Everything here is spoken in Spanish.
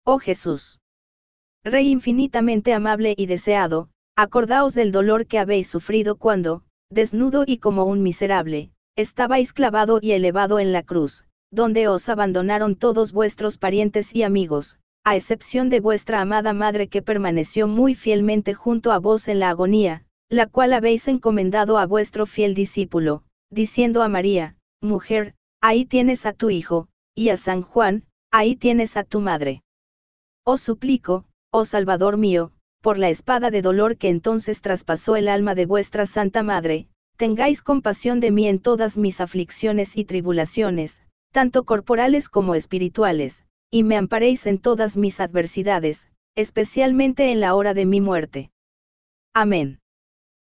Oh Jesús, Rey infinitamente amable y deseado, acordaos del dolor que habéis sufrido cuando, desnudo y como un miserable, estabais clavado y elevado en la cruz, donde os abandonaron todos vuestros parientes y amigos, a excepción de vuestra amada madre que permaneció muy fielmente junto a vos en la agonía, la cual habéis encomendado a vuestro fiel discípulo, diciendo a María, mujer, ahí tienes a tu hijo, y a San Juan, ahí tienes a tu madre. Os suplico, oh Salvador mío, por la espada de dolor que entonces traspasó el alma de vuestra Santa Madre, tengáis compasión de mí en todas mis aflicciones y tribulaciones, tanto corporales como espirituales, y me amparéis en todas mis adversidades, especialmente en la hora de mi muerte. Amén.